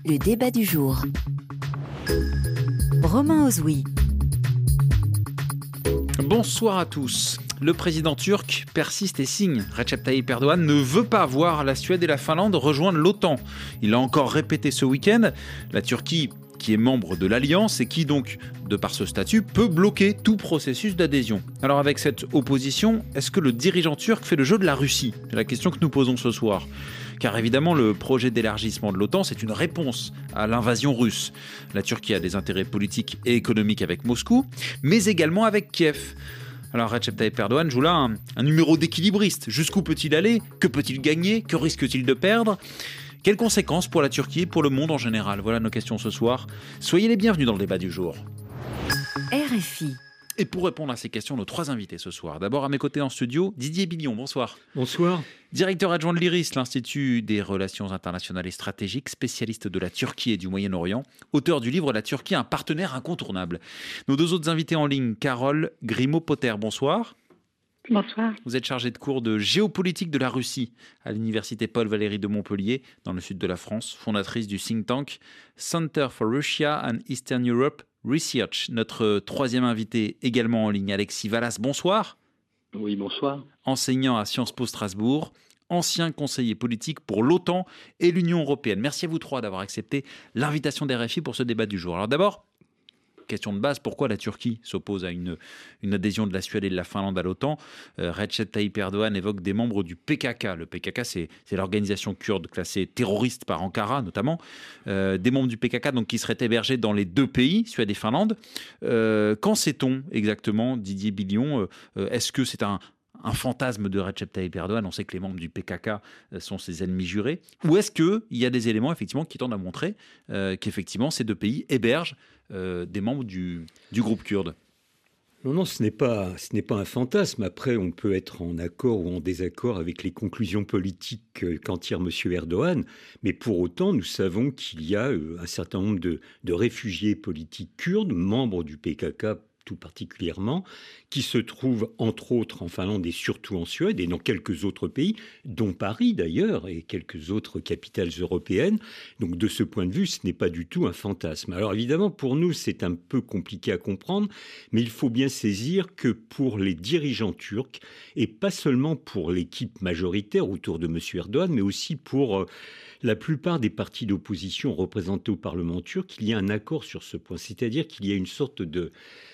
Le débat du jour. Romain Ozoui. Bonsoir à tous. Le président turc persiste et signe. Recep Tayyip Erdogan ne veut pas voir la Suède et la Finlande rejoindre l'OTAN. Il l'a encore répété ce week-end. La Turquie, qui est membre de l'Alliance et qui donc, de par ce statut, peut bloquer tout processus d'adhésion. Alors avec cette opposition, est-ce que le dirigeant turc fait le jeu de la Russie ? C'est la question que nous posons ce soir. Car évidemment, le projet d'élargissement de l'OTAN, c'est une réponse à l'invasion russe. La Turquie a des intérêts politiques et économiques avec Moscou, mais également avec Kiev. Alors Recep Tayyip Erdogan joue là un numéro d'équilibriste. Jusqu'où peut-il aller ? Que peut-il gagner ? Que risque-t-il de perdre ? Quelles conséquences pour la Turquie et pour le monde en général ? Voilà nos questions ce soir. Soyez les bienvenus dans le débat du jour. RFI. Et pour répondre à ces questions, nos trois invités ce soir. D'abord à mes côtés en studio, Didier Billon, bonsoir. Bonsoir. Directeur adjoint de l'IRIS, l'Institut des Relations Internationales et Stratégiques, spécialiste de la Turquie et du Moyen-Orient, auteur du livre « La Turquie, un partenaire incontournable ». Nos deux autres invités en ligne, Carole Grimaud-Potter, bonsoir. Bonsoir. Vous êtes chargée de cours de géopolitique de la Russie à l'université Paul Valéry de Montpellier, dans le sud de la France, fondatrice du think tank Center for Russia and Eastern Europe Research. Notre troisième invité également en ligne, Alexis Vallas, bonsoir. Oui, bonsoir. Enseignant à Sciences Po Strasbourg, ancien conseiller politique pour l'OTAN et l'Union européenne. Merci à vous trois d'avoir accepté l'invitation d'RFI pour ce débat du jour. Alors d'abord, question de base, pourquoi la Turquie s'oppose à une adhésion de la Suède et de la Finlande à l'OTAN ? Recep Tayyip Erdogan évoque des membres du PKK. Le PKK, c'est l'organisation kurde classée terroriste par Ankara, notamment. Des membres du PKK donc, qui seraient hébergés dans les deux pays, Suède et Finlande. Qu'en sait-on exactement, Didier Billon ? Est-ce que c'est un fantasme de Recep Tayyip Erdogan? On sait que les membres du PKK sont ses ennemis jurés. Ou est-ce qu'il y a des éléments effectivement, qui tendent à montrer qu'effectivement ces deux pays hébergent des membres du groupe kurde? Non, ce n'est pas un fantasme. Après, on peut être en accord ou en désaccord avec les conclusions politiques qu'en tire M. Erdogan. Mais pour autant, nous savons qu'il y a un certain nombre de réfugiés politiques kurdes, membres du PKK, tout particulièrement, qui se trouvent entre autres en Finlande et surtout en Suède et dans quelques autres pays, dont Paris d'ailleurs et quelques autres capitales européennes. Donc de ce point de vue, ce n'est pas du tout un fantasme. Alors évidemment, pour nous, c'est un peu compliqué à comprendre, mais il faut bien saisir que pour les dirigeants turcs, et pas seulement pour l'équipe majoritaire autour de M. Erdogan, mais aussi pour la plupart des partis d'opposition représentés au Parlement turc, il y a un accord sur ce point. C'est-à-dire qu'il y a une sorte de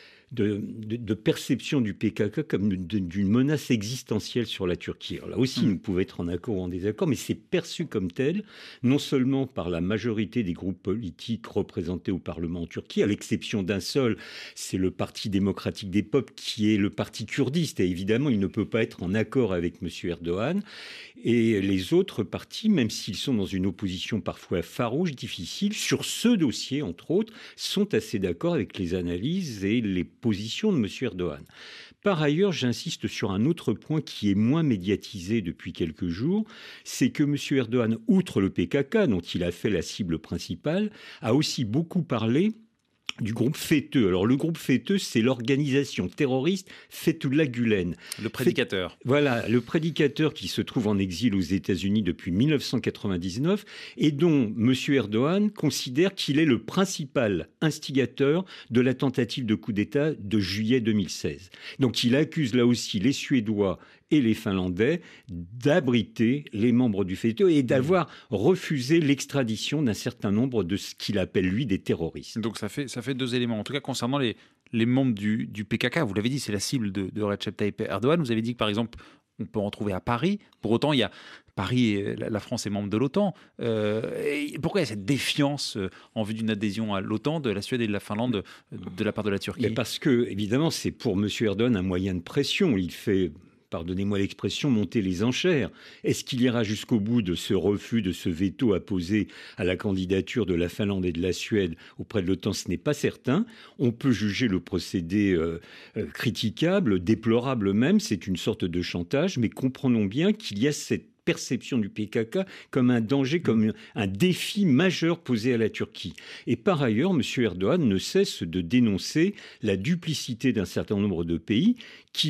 perception du PKK comme d'une menace existentielle sur la Turquie. Alors là aussi, nous pouvons être en accord ou en désaccord, mais c'est perçu comme tel, non seulement par la majorité des groupes politiques représentés au Parlement en Turquie, à l'exception d'un seul, c'est le Parti démocratique des peuples, qui est le parti kurdiste, et évidemment, il ne peut pas être en accord avec M. Erdogan. Et les autres partis, même s'ils sont dans une opposition parfois farouche, difficile, sur ce dossier, entre autres, sont assez d'accord avec les analyses et les position de M. Erdogan. Par ailleurs, j'insiste sur un autre point qui est moins médiatisé depuis quelques jours, c'est que M. Erdogan, outre le PKK, dont il a fait la cible principale, a aussi beaucoup parlé du groupe FETÖ. Alors le groupe FETÖ, c'est l'organisation terroriste Fethullah Gülen. Le prédicateur. Voilà, le prédicateur qui se trouve en exil aux États-Unis depuis 1999 et dont M. Erdogan considère qu'il est le principal instigateur de la tentative de coup d'État de juillet 2016. Donc il accuse là aussi les Suédois et les Finlandais d'abriter les membres du FETÖ et d'avoir refusé l'extradition d'un certain nombre de ce qu'il appelle, lui, des terroristes. Donc ça fait deux éléments. En tout cas, concernant les membres du PKK, vous l'avez dit, c'est la cible de Recep Tayyip Erdogan. Vous avez dit que, par exemple, on peut en trouver à Paris. Pour autant, il y a Paris et la France est membre de l'OTAN. Pourquoi il y a cette défiance en vue d'une adhésion à l'OTAN de la Suède et de la Finlande de la part de la Turquie ? Mais parce que, évidemment, c'est pour M. Erdogan un moyen de pression. Il fait, pardonnez-moi l'expression, monter les enchères. Est-ce qu'il ira jusqu'au bout de ce refus, de ce veto apposé à la candidature de la Finlande et de la Suède auprès de l'OTAN? Ce n'est pas certain. On peut juger le procédé critiquable, déplorable même. C'est une sorte de chantage, mais comprenons bien qu'il y a cette perception du PKK comme un danger, comme un défi majeur posé à la Turquie. Et par ailleurs, M. Erdogan ne cesse de dénoncer la duplicité d'un certain nombre de pays qui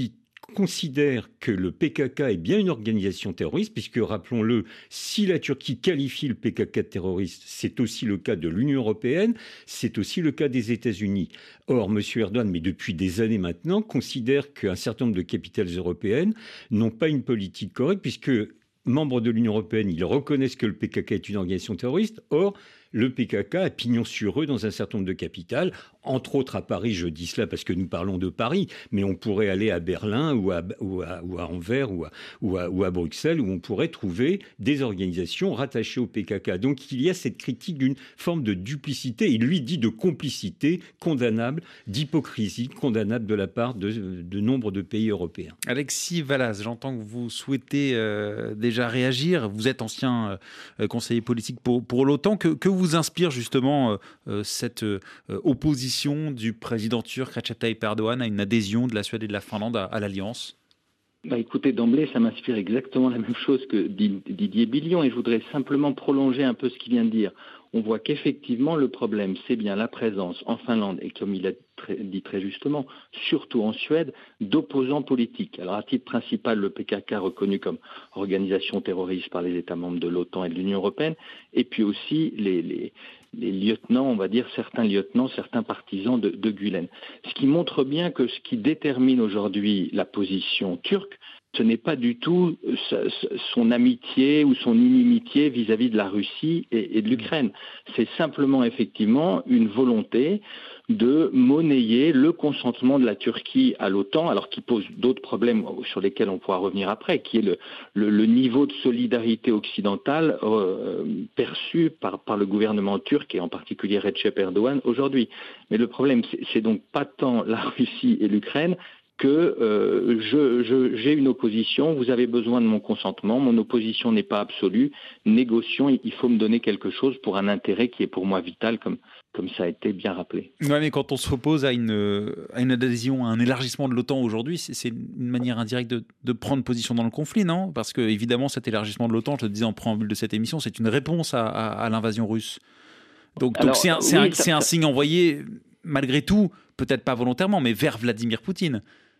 considère que le PKK est bien une organisation terroriste, puisque, rappelons-le, si la Turquie qualifie le PKK de terroriste, c'est aussi le cas de l'Union européenne, c'est aussi le cas des États-Unis. Or, M. Erdogan, mais depuis des années maintenant, considère qu'un certain nombre de capitales européennes n'ont pas une politique correcte, puisque membres de l'Union européenne, ils reconnaissent que le PKK est une organisation terroriste. Or, le PKK a pignon sur rue dans un certain nombre de capitales, entre autres à Paris, je dis cela parce que nous parlons de Paris, mais on pourrait aller à Berlin ou à Anvers ou à Bruxelles, où on pourrait trouver des organisations rattachées au PKK. Donc il y a cette critique d'une forme de duplicité, il lui dit de complicité condamnable, d'hypocrisie condamnable de la part de nombre de pays européens. Alexis Valas, j'entends que vous souhaitez déjà réagir. Vous êtes ancien conseiller politique pour l'OTAN. Que vous inspire justement cette opposition du président turc Recep Tayyip Erdogan à une adhésion de la Suède et de la Finlande à l'Alliance ? Écoutez, d'emblée, ça m'inspire exactement la même chose que Didier Billion, et je voudrais simplement prolonger un peu ce qu'il vient de dire. On voit qu'effectivement, le problème, c'est bien la présence en Finlande, et comme il a dit très justement, surtout en Suède, d'opposants politiques. Alors, à titre principal, le PKK reconnu comme organisation terroriste par les États membres de l'OTAN et de l'Union européenne, et puis aussi les lieutenants, on va dire certains partisans de Gülen. Ce qui montre bien que ce qui détermine aujourd'hui la position turque, ce n'est pas du tout son amitié ou son inimitié vis-à-vis de la Russie et de l'Ukraine. C'est simplement effectivement une volonté de monnayer le consentement de la Turquie à l'OTAN, alors qui pose d'autres problèmes sur lesquels on pourra revenir après, qui est le niveau de solidarité occidentale perçu par le gouvernement turc et en particulier Recep Erdogan aujourd'hui. Mais le problème, c'est donc pas tant la Russie et l'Ukraine que j'ai une opposition, vous avez besoin de mon consentement, mon opposition n'est pas absolue, négocions, il faut me donner quelque chose pour un intérêt qui est pour moi vital, comme ça a été bien rappelé. Oui, mais quand on s'oppose à une adhésion, à un élargissement de l'OTAN aujourd'hui, c'est une manière indirecte de prendre position dans le conflit, non ? Parce que évidemment, cet élargissement de l'OTAN, je le disais en préambule de cette émission, c'est une réponse à l'invasion russe. Donc c'est un signe envoyé, malgré tout, peut-être pas volontairement, mais vers Vladimir Poutine.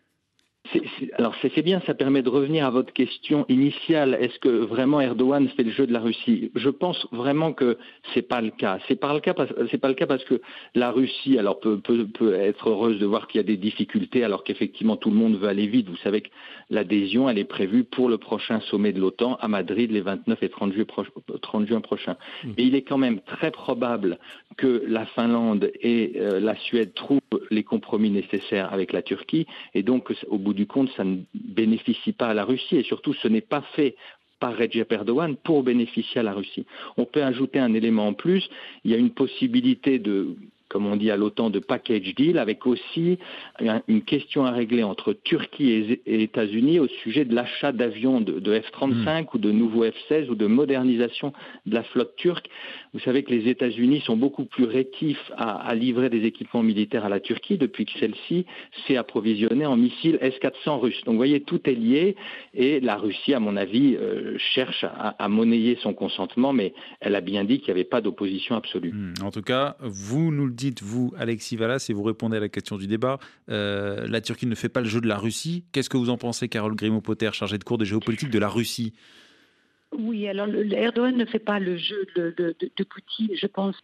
Alors c'est bien, ça permet de revenir à votre question initiale. Est-ce que vraiment Erdogan fait le jeu de la Russie ? Je pense vraiment que c'est pas le cas. C'est pas le cas parce que la Russie, alors peut être heureuse de voir qu'il y a des difficultés, alors qu'effectivement tout le monde veut aller vite. Vous savez que l'adhésion, elle est prévue pour le prochain sommet de l'OTAN à Madrid les 29 et 30 juin prochains. Mais il est quand même très probable que la Finlande et la Suède trouvent les compromis nécessaires avec la Turquie, et donc au bout du compte, ça ne bénéficie pas à la Russie, et surtout ce n'est pas fait par Recep Erdogan pour bénéficier à la Russie. On peut ajouter un élément en plus, il y a une possibilité de, comme on dit à l'OTAN, de package deal, avec aussi une question à régler entre Turquie et États-Unis au sujet de l'achat d'avions de F-35 ou de nouveaux F-16 ou de modernisation de la flotte turque. Vous savez que les États-Unis sont beaucoup plus rétifs à livrer des équipements militaires à la Turquie depuis que celle-ci s'est approvisionnée en missiles S-400 russes. Donc vous voyez, tout est lié, et la Russie, à mon avis, cherche à monnayer son consentement, mais elle a bien dit qu'il n'y avait pas d'opposition absolue. En tout cas, vous nous le dites, vous, Alexis Valas, et vous répondez à la question du débat, la Turquie ne fait pas le jeu de la Russie. Qu'est-ce que vous en pensez, Carole Grimaud-Potter, chargée de cours de géopolitique de la Russie ? Oui, alors Erdogan ne fait pas le jeu de Poutine. Je pense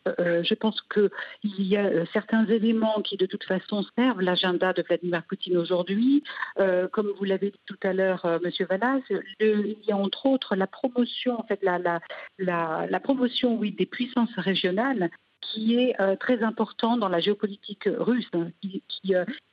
qu'il y a certains éléments qui de toute façon servent l'agenda de Vladimir Poutine aujourd'hui. Comme vous l'avez dit tout à l'heure, Monsieur Valas, il y a entre autres la promotion, en fait, la promotion, oui, des puissances régionales, qui est très important dans la géopolitique russe, qui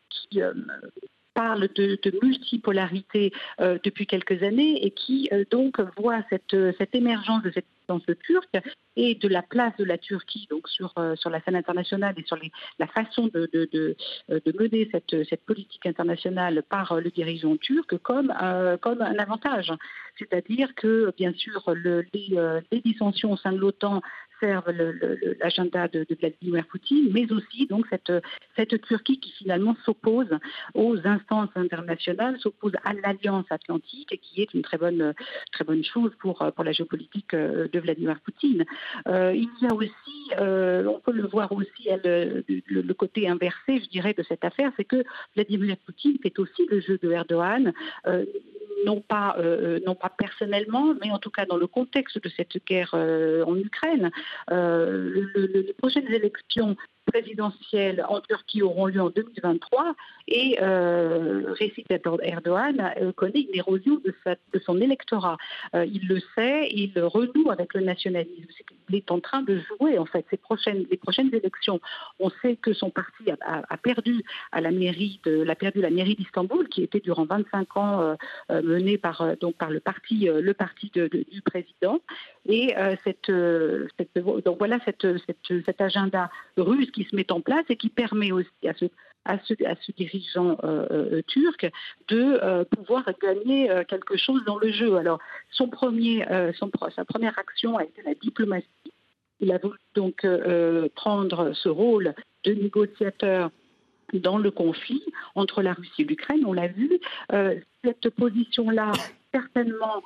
parle de multipolarité depuis quelques années, et qui donc voit cette émergence de cette puissance turque et de la place de la Turquie donc sur la scène internationale et sur la façon de mener cette politique internationale par le dirigeant turc comme un avantage. C'est-à-dire que, bien sûr, les dissensions au sein de l'OTAN servent l'agenda de Vladimir Poutine, mais aussi donc cette Turquie qui finalement s'oppose aux instances internationales, s'oppose à l'Alliance Atlantique, et qui est une très bonne chose pour la géopolitique de de Vladimir Poutine. Il y a aussi, on peut le voir aussi, le côté inversé, je dirais, de cette affaire, c'est que Vladimir Poutine fait aussi le jeu de Erdogan. Non pas personnellement, mais en tout cas dans le contexte de cette guerre en Ukraine. Les prochaines élections présidentielles en Turquie auront lieu en 2023 et Recep Erdogan connaît une érosion de son électorat. Il le sait, il renoue avec le nationalisme. Il est en train de jouer en fait les prochaines élections. On sait que son parti a perdu la mairie d'Istanbul, qui était durant 25 ans menée par le parti du président. Et cet agenda russe qui se met en place et qui permet aussi à ce dirigeant turc de pouvoir gagner quelque chose dans le jeu. Alors, sa première action a été la diplomatie. Il a voulu donc prendre ce rôle de négociateur dans le conflit entre la Russie et l'Ukraine. On l'a vu, cette position-là certainement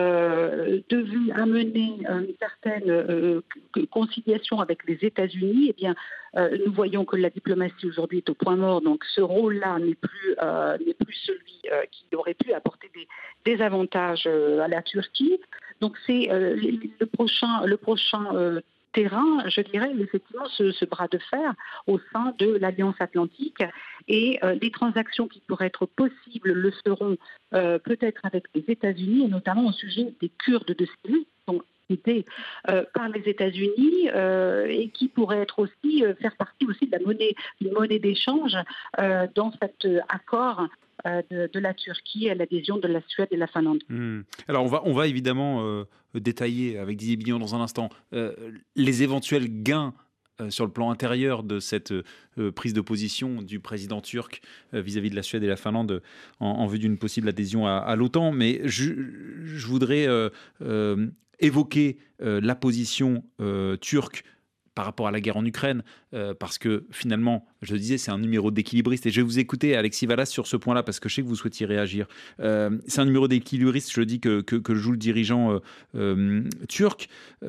devait amener une certaine conciliation avec les États-Unis. Eh bien, nous voyons que la diplomatie aujourd'hui est au point mort, donc ce rôle-là n'est plus celui qui aurait pu apporter des avantages à la Turquie. Donc c'est le prochain terrain, je dirais, effectivement, ce bras de fer au sein de l'Alliance Atlantique. Et les transactions qui pourraient être possibles le seront peut-être avec les États-Unis, et notamment au sujet des Kurdes de Syrie, qui sont aidés par les États-Unis et qui pourraient être aussi faire partie aussi de une monnaie d'échange dans cet accord de la Turquie à l'adhésion de la Suède et la Finlande. Alors on va évidemment détailler avec Didier Billon dans un instant les éventuels gains sur le plan intérieur de cette prise de position du président turc vis-à-vis de la Suède et la Finlande en vue d'une possible adhésion à l'OTAN. Mais je voudrais évoquer la position turque par rapport à la guerre en Ukraine, parce que finalement, je le disais, c'est un numéro d'équilibriste. Et je vais vous écouter, Alexis Valas, sur ce point-là, parce que je sais que vous souhaitiez réagir. C'est un numéro d'équilibriste, je dis, que joue le dirigeant turc.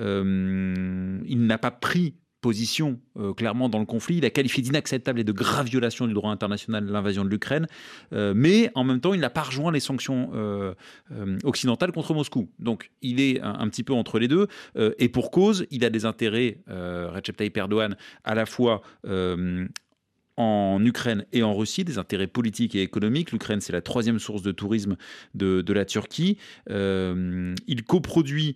Il n'a pas pris position clairement dans le conflit. Il a qualifié d'inacceptable et de grave violation du droit international l'invasion de l'Ukraine, mais en même temps il n'a pas rejoint les sanctions occidentales contre Moscou. Donc il est un petit peu entre les deux, et pour cause, il a des intérêts, Recep Tayyip Erdogan, à la fois en Ukraine et en Russie, des intérêts politiques et économiques. L'Ukraine, c'est la 3e source de tourisme de la Turquie. Il coproduit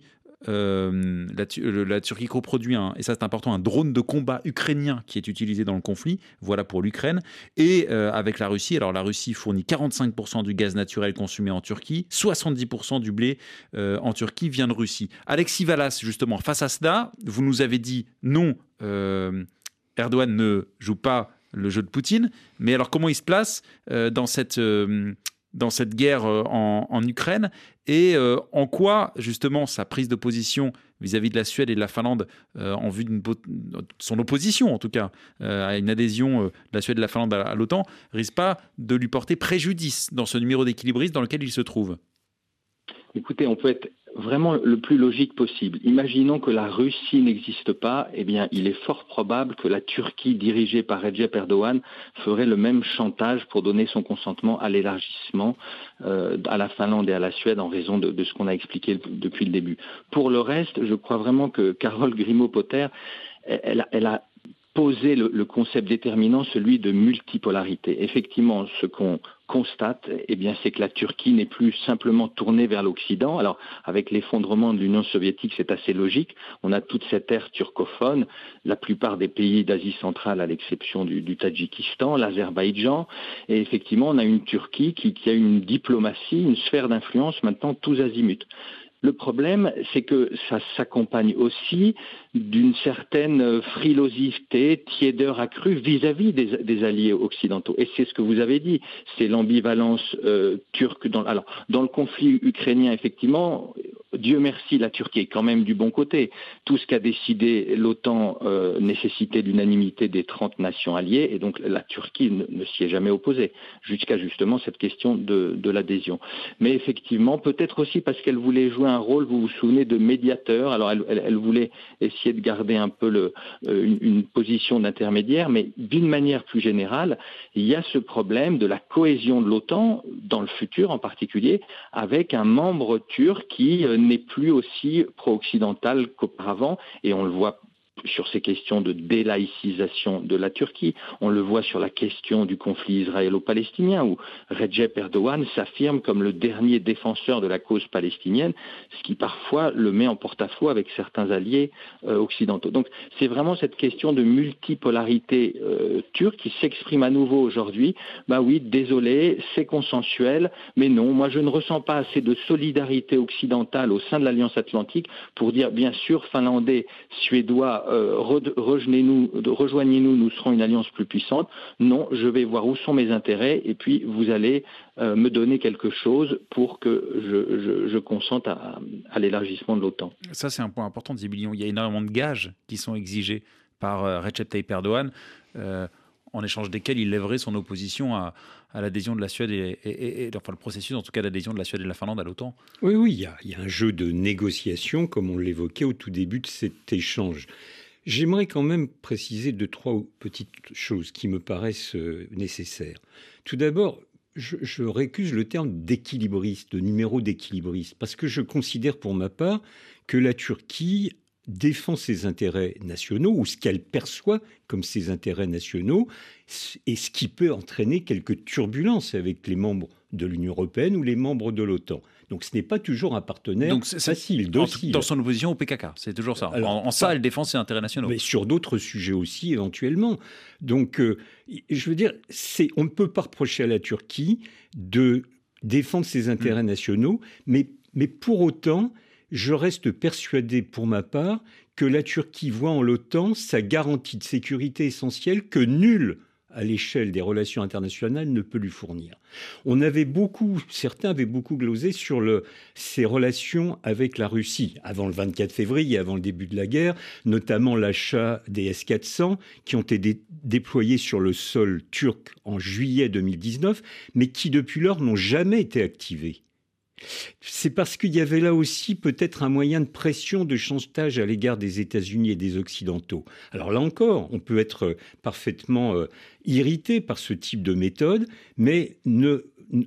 la Turquie coproduit, et ça c'est important, un drone de combat ukrainien qui est utilisé dans le conflit. Voilà pour l'Ukraine. Et avec la Russie, alors la Russie fournit 45% du gaz naturel consommé en Turquie, 70% du blé en Turquie vient de Russie. Alexis Valas, justement, face à cela, vous nous avez dit non, Erdogan ne joue pas le jeu de Poutine, mais alors comment il se place dans cette guerre en Ukraine, et en quoi justement sa prise de position vis-à-vis de la Suède et de la Finlande en vue de son opposition en tout cas à une adhésion de la Suède et de la Finlande à l'OTAN risque pas de lui porter préjudice dans ce numéro d'équilibriste dans lequel il se trouve? Écoutez, on peut être vraiment le plus logique possible. Imaginons que la Russie n'existe pas, eh bien, il est fort probable que la Turquie, dirigée par Recep Erdogan, ferait le même chantage pour donner son consentement à l'élargissement à la Finlande et à la Suède en raison de ce qu'on a expliqué depuis le début. Pour le reste, je crois vraiment que Carole Grimaud-Potter, elle a posé le concept déterminant, celui de multipolarité. Effectivement, ce qu'on constate, eh bien, c'est que la Turquie n'est plus simplement tournée vers l'Occident. Alors, avec l'effondrement de l'Union soviétique, c'est assez logique. On a toute cette ère turcophone, la plupart des pays d'Asie centrale, à l'exception du Tadjikistan, l'Azerbaïdjan. Et effectivement, on a une Turquie qui a une diplomatie, une sphère d'influence maintenant tous azimuts. Le problème, c'est que ça s'accompagne aussi d'une certaine frilosité, tiédeur accrue vis-à-vis des alliés occidentaux. Et c'est ce que vous avez dit, c'est l'ambivalence turque. Dans le conflit ukrainien, effectivement, Dieu merci, la Turquie est quand même du bon côté. Tout ce qu'a décidé l'OTAN nécessitait l'unanimité des 30 nations alliées, et donc la Turquie ne s'y est jamais opposée, jusqu'à justement cette question de l'adhésion. Mais effectivement, peut-être aussi parce qu'elle voulait jouer un rôle, vous vous souvenez, de médiateur. Alors elle voulait essayer de garder un peu une position d'intermédiaire, mais d'une manière plus générale, il y a ce problème de la cohésion de l'OTAN, dans le futur en particulier, avec un membre turc qui n'est plus aussi pro-occidental qu'auparavant, et on le voit sur ces questions de délaïcisation de la Turquie. On le voit sur la question du conflit israélo-palestinien, où Recep Erdogan s'affirme comme le dernier défenseur de la cause palestinienne, ce qui parfois le met en porte-à-faux avec certains alliés occidentaux. Donc c'est vraiment cette question de multipolarité turque qui s'exprime à nouveau aujourd'hui. Bah oui, désolé, c'est consensuel, mais non, moi je ne ressens pas assez de solidarité occidentale au sein de l'Alliance Atlantique pour dire, bien sûr, Finlandais, Suédois, rejoignez-nous, nous serons une alliance plus puissante. Non, je vais voir où sont mes intérêts et puis vous allez me donner quelque chose pour que je consente à l'élargissement de l'OTAN. Ça, c'est un point important, Zébilion. Il y a énormément de gages qui sont exigés par Recep Tayyip Erdogan, en échange desquels il lèverait son opposition à l'adhésion de la Suède enfin le processus en tout cas d'adhésion de la Suède et de la Finlande à l'OTAN. Oui, il y a un jeu de négociation, comme on l'évoquait au tout début de cet échange. J'aimerais quand même préciser 2-3 petites choses qui me paraissent nécessaires. Tout d'abord, je récuse le terme d'équilibriste, de numéro d'équilibriste, parce que je considère pour ma part que la Turquie défend ses intérêts nationaux, ou ce qu'elle perçoit comme ses intérêts nationaux, et ce qui peut entraîner quelques turbulences avec les membres de l'Union européenne ou les membres de l'OTAN. Donc ce n'est pas toujours un partenaire facile, docile. Dans son opposition au PKK, c'est toujours ça. Alors, en ça, elle défend ses intérêts nationaux. Mais sur d'autres sujets aussi, éventuellement. Donc, je veux dire, on ne peut pas reprocher à la Turquie de défendre ses intérêts nationaux, mais pour autant, je reste persuadé, pour ma part, que la Turquie voit en l'OTAN sa garantie de sécurité essentielle que nul à l'échelle des relations internationales ne peut lui fournir. Certains avaient beaucoup glosé sur ses relations avec la Russie, avant le 24 février, avant le début de la guerre, notamment l'achat des S-400 qui ont été déployés sur le sol turc en juillet 2019, mais qui depuis lors n'ont jamais été activés. C'est parce qu'il y avait là aussi peut-être un moyen de pression, de chantage à l'égard des États-Unis et des Occidentaux. Alors là encore, on peut être parfaitement irrité par ce type de méthode, mais ne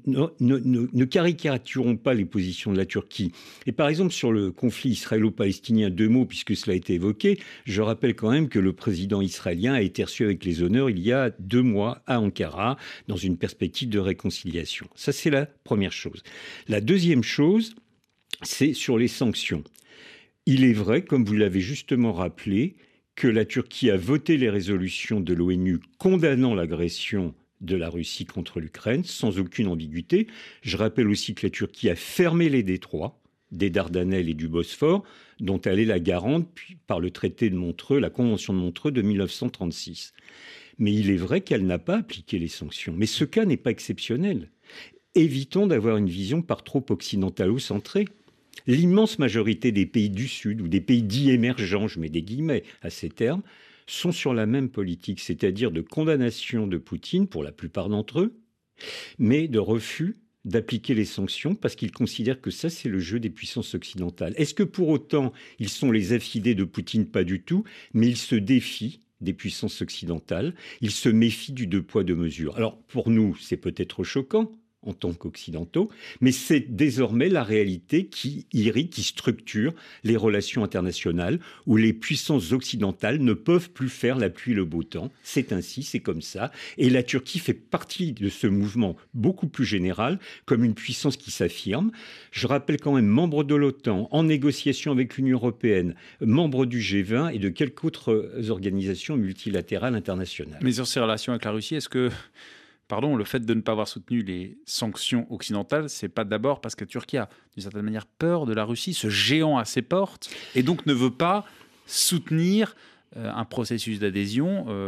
caricaturons pas les positions de la Turquie. Et par exemple, sur le conflit israélo-palestinien, 2 mots, puisque cela a été évoqué, je rappelle quand même que le président israélien a été reçu avec les honneurs il y a 2 mois à Ankara, dans une perspective de réconciliation. Ça, c'est la première chose. La deuxième chose, c'est sur les sanctions. Il est vrai, comme vous l'avez justement rappelé, que la Turquie a voté les résolutions de l'ONU condamnant l'agression de la Russie contre l'Ukraine, sans aucune ambiguïté. Je rappelle aussi que la Turquie a fermé les détroits des Dardanelles et du Bosphore, dont elle est la garante par le traité de Montreux, la Convention de Montreux de 1936. Mais il est vrai qu'elle n'a pas appliqué les sanctions. Mais ce cas n'est pas exceptionnel. Évitons d'avoir une vision par trop occidentalo-centrée. L'immense majorité des pays du Sud, ou des pays dits émergents, je mets des guillemets à ces termes, sont sur la même politique, c'est-à-dire de condamnation de Poutine, pour la plupart d'entre eux, mais de refus d'appliquer les sanctions parce qu'ils considèrent que ça, c'est le jeu des puissances occidentales. Est-ce que pour autant, ils sont les affidés de Poutine? Pas du tout, mais ils se défient des puissances occidentales, ils se méfient du 2 poids 2 mesures. Alors, pour nous, c'est peut-être choquant, en tant qu'occidentaux, mais c'est désormais la réalité qui irrite, qui structure les relations internationales, où les puissances occidentales ne peuvent plus faire la pluie et le beau temps. C'est ainsi, c'est comme ça. Et la Turquie fait partie de ce mouvement beaucoup plus général, comme une puissance qui s'affirme. Je rappelle quand même membre de l'OTAN, en négociation avec l'Union européenne, membre du G20 et de quelques autres organisations multilatérales internationales. Mais sur ces relations avec la Russie, est-ce que le fait de ne pas avoir soutenu les sanctions occidentales, c'est pas d'abord parce que la Turquie a, d'une certaine manière, peur de la Russie, ce géant à ses portes, et donc ne veut pas soutenir un processus d'adhésion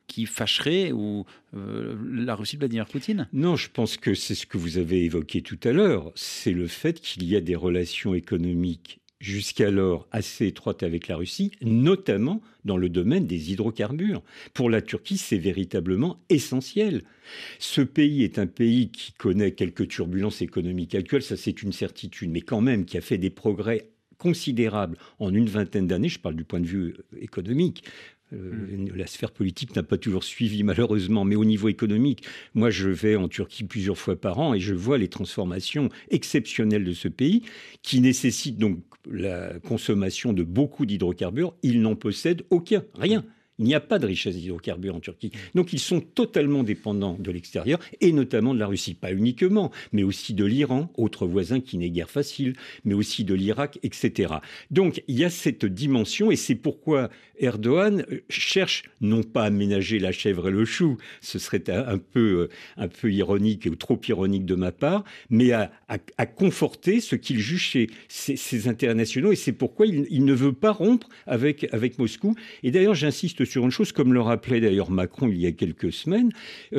qui fâcherait la Russie de Vladimir Poutine? Non, je pense que c'est ce que vous avez évoqué tout à l'heure. C'est le fait qu'il y a des relations économiques jusqu'alors assez étroites avec la Russie, notamment dans le domaine des hydrocarbures. Pour la Turquie, c'est véritablement essentiel. Ce pays est un pays qui connaît quelques turbulences économiques actuelles, ça c'est une certitude, mais quand même qui a fait des progrès considérables en une vingtaine d'années, je parle du point de vue économique. La sphère politique n'a pas toujours suivi malheureusement, mais au niveau économique, moi je vais en Turquie plusieurs fois par an et je vois les transformations exceptionnelles de ce pays qui nécessitent donc la consommation de beaucoup d'hydrocarbures. Ils n'en possèdent aucun, rien. Il n'y a pas de richesse d'hydrocarbures en Turquie. Donc ils sont totalement dépendants de l'extérieur et notamment de la Russie. Pas uniquement, mais aussi de l'Iran, autre voisin qui n'est guère facile, mais aussi de l'Irak, etc. Donc il y a cette dimension et c'est pourquoi Erdogan cherche non pas à ménager la chèvre et le chou, ce serait un peu ironique ou trop ironique de ma part, mais à conforter ce qu'il juge chez ces internationaux et c'est pourquoi il ne veut pas rompre avec Moscou. Et d'ailleurs, j'insiste sur une chose, comme le rappelait d'ailleurs Macron il y a quelques semaines,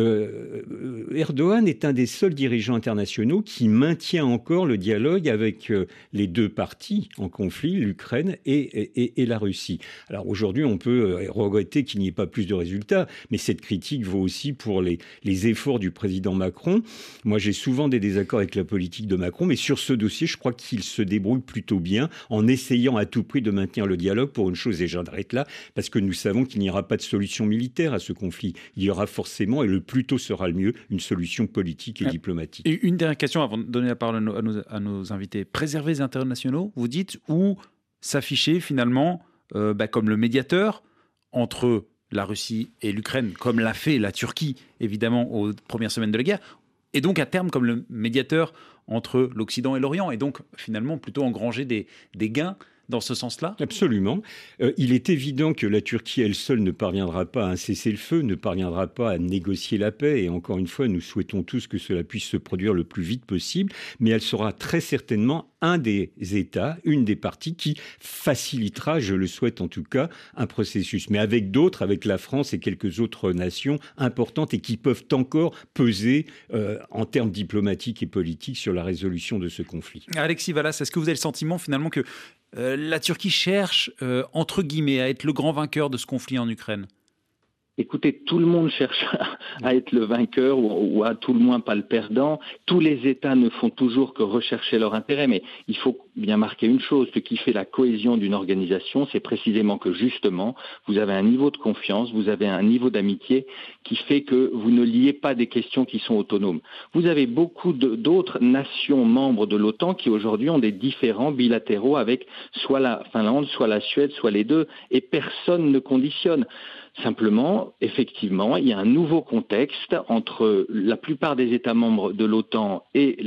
Erdogan est un des seuls dirigeants internationaux qui maintient encore le dialogue avec les deux parties en conflit, l'Ukraine et la Russie. Alors aujourd'hui, on peut regretter qu'il n'y ait pas plus de résultats, mais cette critique vaut aussi pour les efforts du président Macron. Moi, j'ai souvent des désaccords avec la politique de Macron, mais sur ce dossier, je crois qu'il se débrouille plutôt bien en essayant à tout prix de maintenir le dialogue pour une chose, et j'arrête là, parce que nous savons qu'il n'y aura pas de solution militaire à ce conflit. Il y aura forcément, et le plus tôt sera le mieux, une solution politique et diplomatique. Et une dernière question avant de donner la parole à nos invités. Préserver les intérêts nationaux, vous dites, ou s'afficher finalement comme le médiateur entre la Russie et l'Ukraine, comme l'a fait la Turquie, évidemment, aux premières semaines de la guerre, et donc à terme comme le médiateur entre l'Occident et l'Orient, et donc finalement plutôt engranger des gains dans ce sens-là? Absolument. Il est évident que la Turquie, elle seule, ne parviendra pas à un cessez-le-feu, ne parviendra pas à négocier la paix. Et encore une fois, nous souhaitons tous que cela puisse se produire le plus vite possible. Mais elle sera très certainement un des États, une des parties qui facilitera, je le souhaite en tout cas, un processus. Mais avec d'autres, avec la France et quelques autres nations importantes et qui peuvent encore peser en termes diplomatiques et politiques sur la résolution de ce conflit. Alexis Valas, est-ce que vous avez le sentiment finalement que la Turquie cherche, entre guillemets, à être le grand vainqueur de ce conflit en Ukraine? Écoutez, tout le monde cherche à être le vainqueur ou à tout le moins pas le perdant. Tous les États ne font toujours que rechercher leur intérêt, mais il faut bien marquer une chose. Ce qui fait la cohésion d'une organisation, c'est précisément que justement, vous avez un niveau de confiance, vous avez un niveau d'amitié qui fait que vous ne liez pas des questions qui sont autonomes. Vous avez beaucoup d'autres nations membres de l'OTAN qui aujourd'hui ont des différends bilatéraux avec soit la Finlande, soit la Suède, soit les deux, et personne ne conditionne. Simplement, effectivement, il y a un nouveau contexte entre la plupart des États membres de l'OTAN et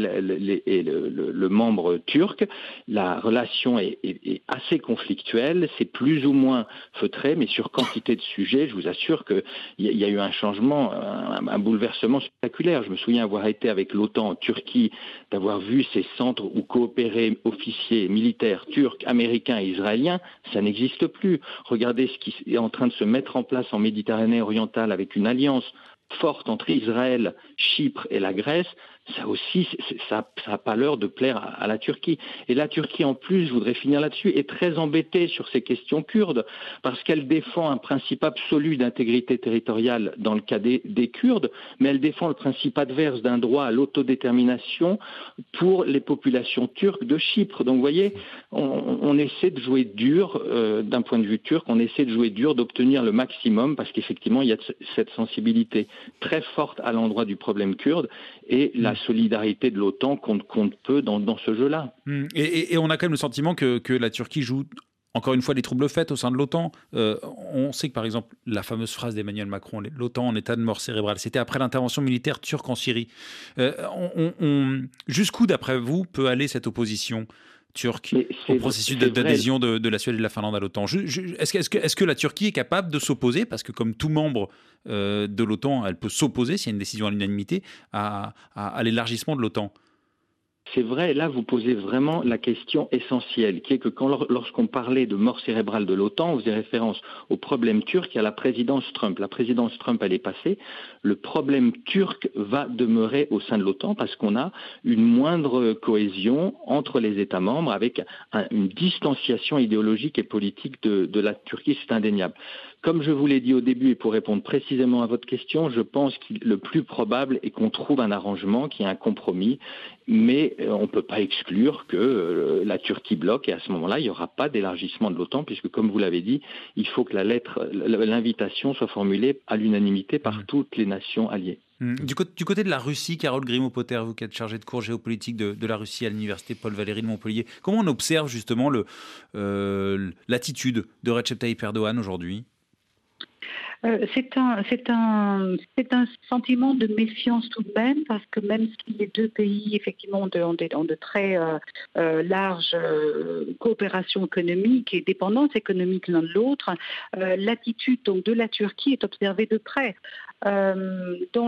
le membre turc. La relation est assez conflictuelle, c'est plus ou moins feutré, mais sur quantité de sujets, je vous assure qu'il y a eu un changement, un bouleversement spectaculaire. Je me souviens avoir été avec l'OTAN en Turquie, d'avoir vu ces centres où coopéraient officiers militaires turcs, américains et israéliens, ça n'existe plus. Regardez ce qui est en train de se mettre en place en Méditerranée orientale avec une alliance forte entre Israël, Chypre et la Grèce. Ça aussi, ça n'a pas l'heure de plaire à la Turquie. Et la Turquie, en plus, je voudrais finir là-dessus, est très embêtée sur ces questions kurdes, parce qu'elle défend un principe absolu d'intégrité territoriale dans le cas des Kurdes, mais elle défend le principe adverse d'un droit à l'autodétermination pour les populations turques de Chypre. Donc vous voyez, on essaie de jouer dur, d'un point de vue turc, on essaie de jouer dur, d'obtenir le maximum, parce qu'effectivement, il y a cette sensibilité très forte à l'endroit du problème kurde, et la solidarité de l'OTAN compte peu dans ce jeu-là. Et on a quand même le sentiment que la Turquie joue, encore une fois, les troubles faits au sein de l'OTAN. On sait que, par exemple, la fameuse phrase d'Emmanuel Macron, l'OTAN en état de mort cérébrale, c'était après l'intervention militaire turque en Syrie. Jusqu'où, d'après vous, peut aller cette opposition turque au processus d'adhésion de la Suède et de la Finlande à l'OTAN? Est-ce que la Turquie est capable de s'opposer, parce que comme tout membre de l'OTAN, elle peut s'opposer, s'il y a une décision à l'unanimité, à l'élargissement de l'OTAN? C'est vrai, là vous posez vraiment la question essentielle, qui est que lorsqu'on parlait de mort cérébrale de l'OTAN, on faisait référence au problème turc et à la présidence Trump. La présidence Trump, elle est passée. Le problème turc va demeurer au sein de l'OTAN parce qu'on a une moindre cohésion entre les États membres avec une distanciation idéologique et politique de la Turquie, c'est indéniable. Comme je vous l'ai dit au début, et pour répondre précisément à votre question, je pense que le plus probable est qu'on trouve un arrangement, qu'il y ait un compromis, mais on ne peut pas exclure que la Turquie bloque, et à ce moment-là, il n'y aura pas d'élargissement de l'OTAN, puisque comme vous l'avez dit, il faut que l'invitation soit formulée à l'unanimité par toutes les nations alliées. Du côté de la Russie, Carole Grimaud-Potter, vous qui êtes chargée de cours géopolitique de la Russie à l'université Paul Valéry de Montpellier, comment on observe justement l'attitude de Recep Tayyip Erdogan aujourd'hui ? C'est un sentiment de méfiance tout de même, parce que même si les deux pays effectivement ont de très larges coopérations économiques et dépendances économiques l'un de l'autre, l'attitude donc de la Turquie est observée de près. Dans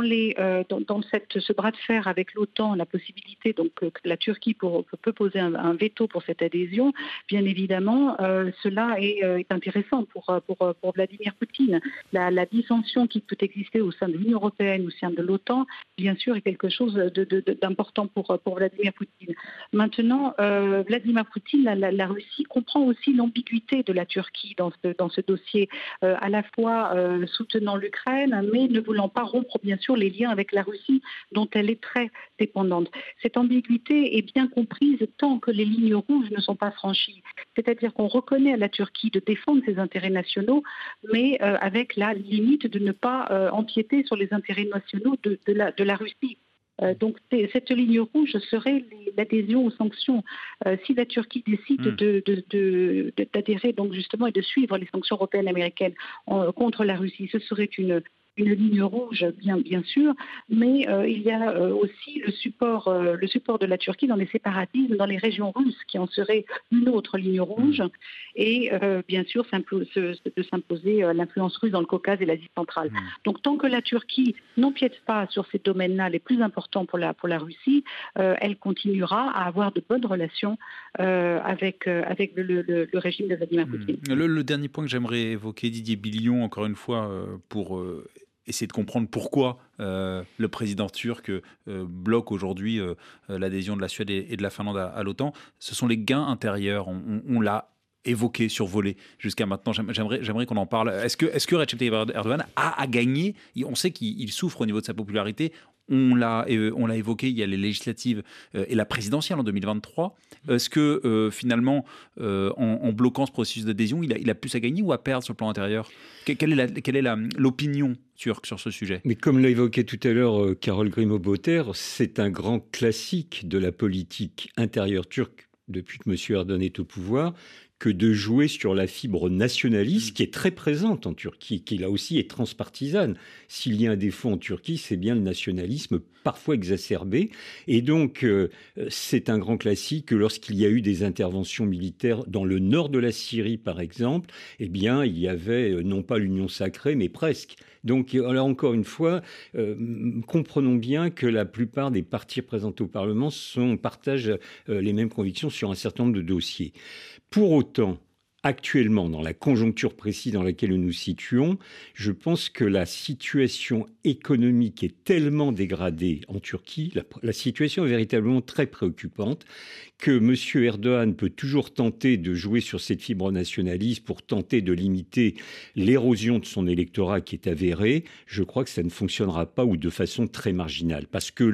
ce bras de fer avec l'OTAN, la possibilité donc que la Turquie peut poser un veto pour cette adhésion, bien évidemment, cela est intéressant pour Vladimir Poutine. La dissension qui peut exister au sein de l'Union européenne, au sein de l'OTAN, bien sûr, est quelque chose d'important pour Vladimir Poutine. Maintenant, Vladimir Poutine, la Russie comprend aussi l'ambiguïté de la Turquie dans ce dossier, à la fois soutenant l'Ukraine, mais ne voulant pas rompre bien sûr les liens avec la Russie dont elle est très dépendante. Cette ambiguïté est bien comprise tant que les lignes rouges ne sont pas franchies. C'est-à-dire qu'on reconnaît à la Turquie de défendre ses intérêts nationaux, mais avec la limite de ne pas empiéter sur les intérêts nationaux de la Russie. Donc cette ligne rouge serait l'adhésion aux sanctions. Si la Turquie décide d'adhérer donc justement et de suivre les sanctions européennes et américaines contre la Russie, ce serait une ligne rouge, bien sûr, mais il y a aussi le support de la Turquie dans les séparatismes, dans les régions russes, qui en serait une autre ligne rouge, et bien sûr de s'imposer l'influence russe dans le Caucase et l'Asie centrale. Donc tant que la Turquie n'empiète pas sur ces domaines-là les plus importants pour la Russie, elle continuera à avoir de bonnes relations avec le régime de Vladimir Poutine. Le dernier point que j'aimerais évoquer, Didier Billion, encore une fois, pour essayer de comprendre pourquoi le président turc bloque aujourd'hui l'adhésion de la Suède et de la Finlande à l'OTAN. Ce sont les gains intérieurs. On l'a évoqué, survolé jusqu'à maintenant. J'aimerais qu'on en parle. Est-ce que Recep Tayyip Erdogan a gagné ? On sait qu'il souffre au niveau de sa popularité. On l'a évoqué, il y a les législatives et la présidentielle en 2023. Est-ce que finalement, en bloquant ce processus d'adhésion, il a plus à gagner ou à perdre sur le plan intérieur ? Quelle est l'opinion turque sur ce sujet ? Mais comme l'a évoqué tout à l'heure Carole Grimaud-Potter, c'est un grand classique de la politique intérieure turque depuis que M. Erdogan est au pouvoir, que de jouer sur la fibre nationaliste qui est très présente en Turquie, qui là aussi est transpartisane. S'il y a un défaut en Turquie, c'est bien le nationalisme parfois exacerbé. Et donc, c'est un grand classique que lorsqu'il y a eu des interventions militaires dans le nord de la Syrie, par exemple, eh bien, il y avait non pas l'union sacrée, mais presque. Donc, là, encore une fois, comprenons bien que la plupart des partis représentés au Parlement partagent les mêmes convictions sur un certain nombre de dossiers. Pour autant, actuellement, dans la conjoncture précise dans laquelle nous nous situons, je pense que la situation économique est tellement dégradée en Turquie, la situation est véritablement très préoccupante, que M. Erdogan peut toujours tenter de jouer sur cette fibre nationaliste pour tenter de limiter l'érosion de son électorat qui est avérée. Je crois que ça ne fonctionnera pas ou de façon très marginale, parce que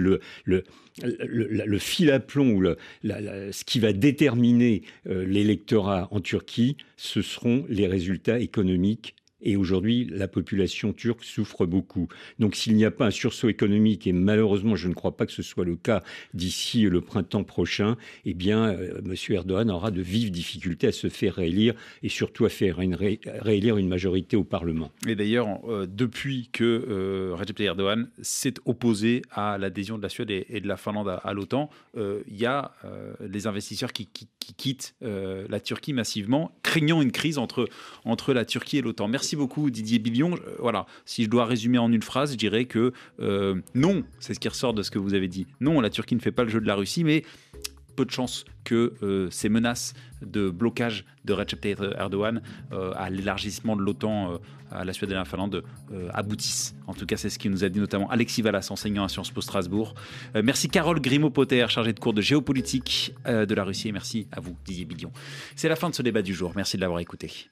le fil à plomb ou ce qui va déterminer l'électorat en Turquie, ce seront les résultats économiques. Et aujourd'hui, la population turque souffre beaucoup. Donc s'il n'y a pas un sursaut économique, et malheureusement je ne crois pas que ce soit le cas d'ici le printemps prochain, eh bien M. Erdogan aura de vives difficultés à se faire réélire et surtout à faire réélire une majorité au Parlement. Et d'ailleurs, depuis que Recep Tayyip Erdogan s'est opposé à l'adhésion de la Suède et de la Finlande à l'OTAN, il y a des investisseurs qui quittent la Turquie massivement, craignant une crise entre la Turquie et l'OTAN. Merci beaucoup Didier Billion. Voilà, si je dois résumer en une phrase, je dirais que non, c'est ce qui ressort de ce que vous avez dit. Non, la Turquie ne fait pas le jeu de la Russie, mais peu de chances que ces menaces de blocage de Recep Tayyip Erdogan à l'élargissement de l'OTAN à la Suède et la Finlande aboutissent. En tout cas, c'est ce qu'il nous a dit notamment Alexis Vallas, enseignant à Sciences Po Strasbourg. Merci Carole Grimaud-Potter, chargée de cours de géopolitique de la Russie. Et merci à vous, Didier Billon. C'est la fin de ce débat du jour. Merci de l'avoir écouté.